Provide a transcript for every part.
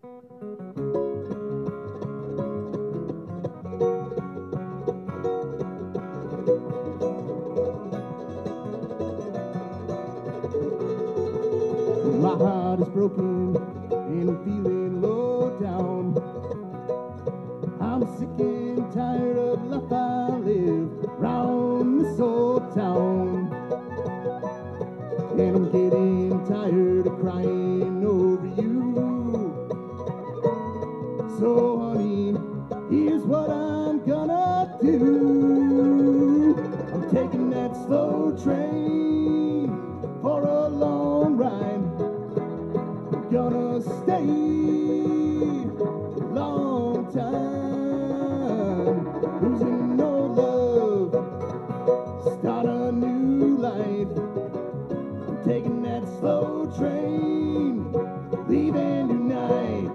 My heart is broken and I'm feeling low down. I'm sick and tired of life I live round this old town. And I'm getting tired of crying over you. So honey, here's what I'm gonna do. I'm taking that slow train for a long ride. I'm gonna stay a long time, losing no love, start a new life. I'm taking that slow train, leaving tonight.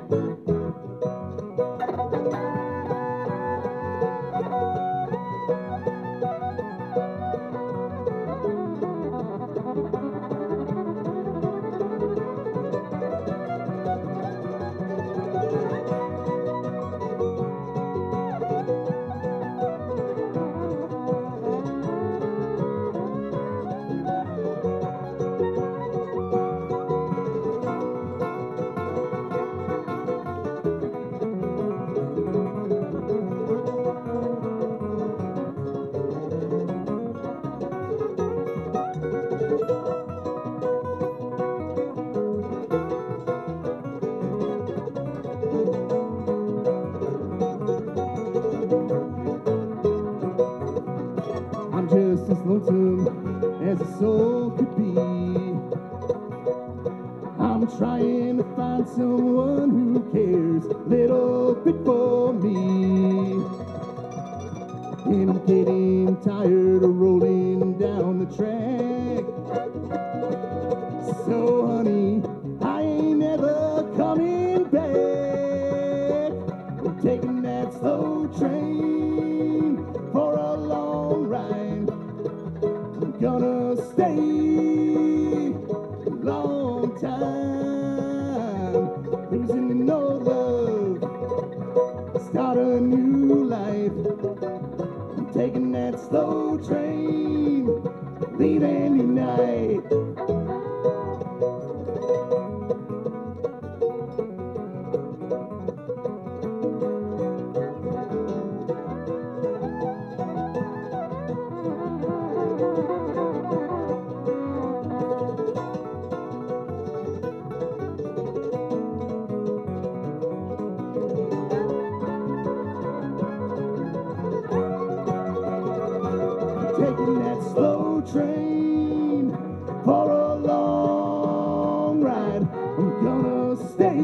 I'm just as lonesome as a soul could be. I'm trying to find someone who cares a little bit for me. And I'm getting tired of rolling down the track. So honey, I ain't never coming back. I'm taking that slow train for a long ride. I'm gonna stay a long time, losing no love, start a new life. I'm taking that slow train, leaving tonight. Taking that slow train for a long ride. I'm gonna stay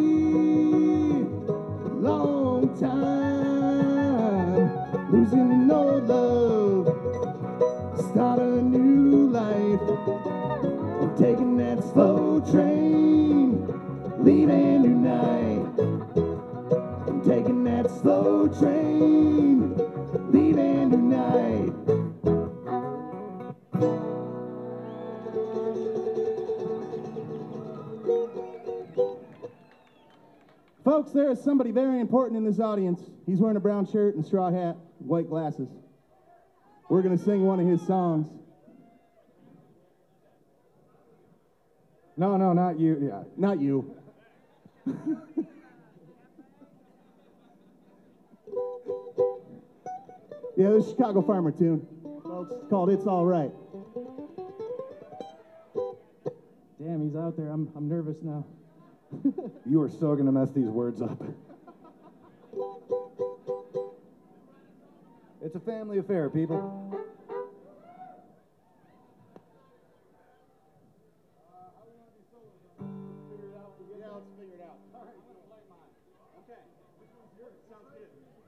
a long time, losing no love, start a new life. I'm taking that slow train, leaving tonight. I'm taking that slow train, leaving tonight. Folks, there is somebody very important in this audience. He's wearing a brown shirt and a straw hat, white glasses. We're going to sing one of his songs. No, not you. Yeah, not you. Yeah, this is Chicago Farmer tune. Folks, it's called It's All Right. Damn, he's out there. I'm nervous now. You are so going to mess these words up. It's a family affair, people. Yeah, let's figure it out. All right, we'll play mine. Okay, this one's yours. Sounds good.